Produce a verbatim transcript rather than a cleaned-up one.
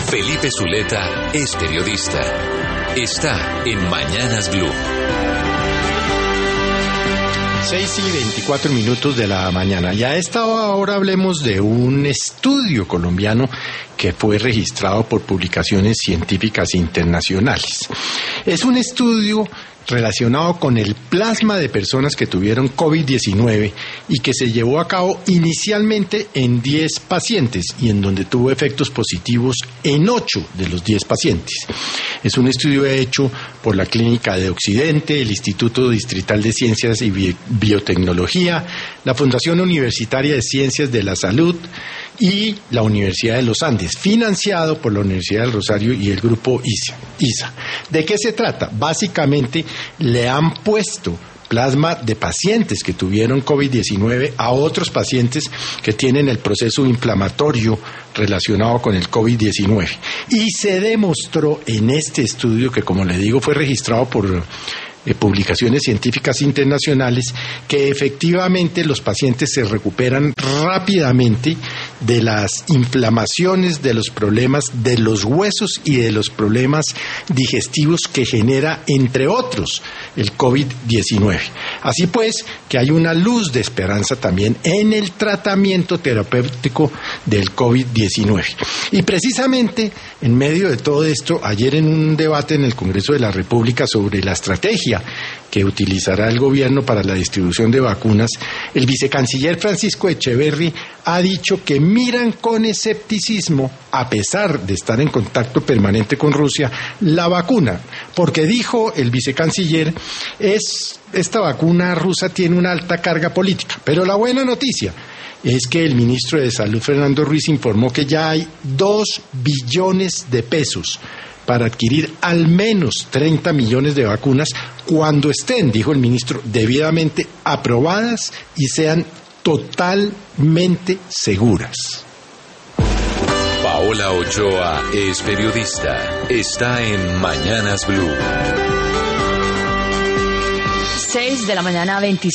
Felipe Zuleta es periodista. Está en Mañanas Blue. seis y veinticuatro minutos de la mañana. Y a esta hora hablemos de un estudio colombiano que fue registrado por publicaciones científicas internacionales. Es un estudio relacionado con el plasma de personas que tuvieron COVID diecinueve y que se llevó a cabo inicialmente en diez pacientes y en donde tuvo efectos positivos en ocho de los diez pacientes. Es un estudio hecho por la Clínica de Occidente, el Instituto Distrital de Ciencias y Bi- Biotecnología, la Fundación Universitaria de Ciencias de la Salud y la Universidad de los Andes, financiado por la Universidad del Rosario y el Grupo I S A. ¿De qué se trata? Básicamente le han puesto plasma de pacientes que tuvieron COVID diecinueve a otros pacientes que tienen el proceso inflamatorio relacionado con el COVID diecinueve. Y se demostró en este estudio, que como le digo fue registrado por eh, publicaciones científicas internacionales, que efectivamente los pacientes se recuperan rápidamente de las inflamaciones, de los problemas de los huesos y de los problemas digestivos que genera, entre otros, el COVID diecinueve. Así pues, que hay una luz de esperanza también en el tratamiento terapéutico del COVID diecinueve. Y precisamente, en medio de todo esto, ayer en un debate en el Congreso de la República sobre la estrategia que utilizará el gobierno para la distribución de vacunas, el vicecanciller Francisco Echeverri ha dicho que miran con escepticismo, a pesar de estar en contacto permanente con Rusia, la vacuna, porque dijo el vicecanciller, es esta vacuna rusa tiene una alta carga política. Pero la buena noticia es que el ministro de Salud, Fernando Ruiz, informó que ya hay dos billones de pesos para adquirir al menos treinta millones de vacunas cuando estén, dijo el ministro, debidamente aprobadas y sean totalmente seguras. Paola Ochoa es periodista. Está en Mañanas Blue. seis de la mañana, veinticinco.